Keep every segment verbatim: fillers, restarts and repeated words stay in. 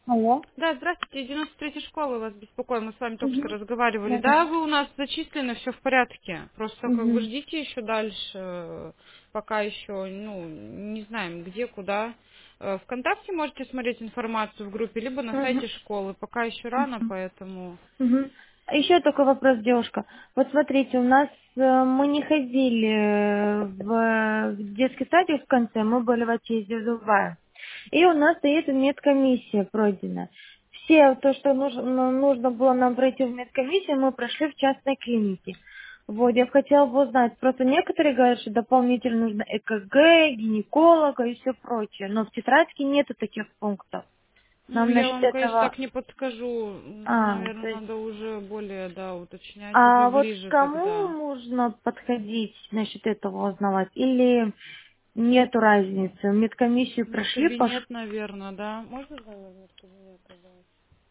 Алло. Да, здравствуйте, девяносто третья школа вас беспокоит, мы с вами только что Угу. разговаривали. Да, да. Да, вы у нас зачислены, все в порядке. Просто как бы Угу. ждите еще дальше, пока еще, ну, не знаем где, куда. Э, ВКонтакте можете смотреть информацию в группе, либо на Угу. сайте школы. Пока еще рано, поэтому... Угу. Еще такой вопрос, девушка. Вот смотрите, у нас э, мы не ходили э, в, в детский садик в конце, мы были в отъезде в Дубае. И у нас стоит медкомиссия пройдена. Все то, что нужно, ну, нужно было нам пройти в медкомиссию, мы прошли в частной клинике. Вот, я бы хотела бы узнать, просто некоторые говорят, что дополнительно нужно ЭКГ, гинеколога и все прочее, но в тетрадке нету таких пунктов. Ну, Нам я насчет вам, конечно, этого... так не подскажу. А, то Наверное, есть... надо уже более, да, уточнять уже А вот ближе кому тогда. нужно подходить насчет этого узнавать? Или нету разницы? Медкомиссию прошли, пош... Медкабинет, наверное, да. Можно сказать медкабинет, пожалуйста?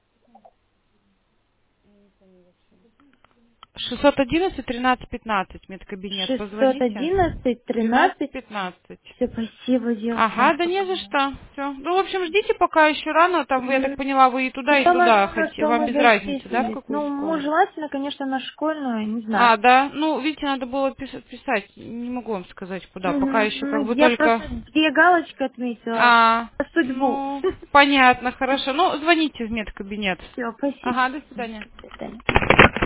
шестьсот одиннадцать тринадцать пятнадцать медкабинет. шестьсот Позвоните. одиннадцать Двенадцать тринадцать. пятнадцать. Все, спасибо, Ага, девушка. да не за что. Все. Ну, в общем, ждите, пока еще рано. Там, я так Мгм. поняла, вы и Ну, туда, и самое туда главное, хотите. что Вам мы без разницы, да, в зачислились. какую Ну, мы школу? желательно, конечно, на школьную, не знаю. А, да? Ну, видите, надо было пис- писать. Не могу вам сказать, куда. Пока Мгм. еще как Ну, бы я только... просто две галочки отметила. А, Судьбу. ну, понятно, хорошо. Ну, звоните в медкабинет. Все, спасибо. Ага, до свидания. До свидания.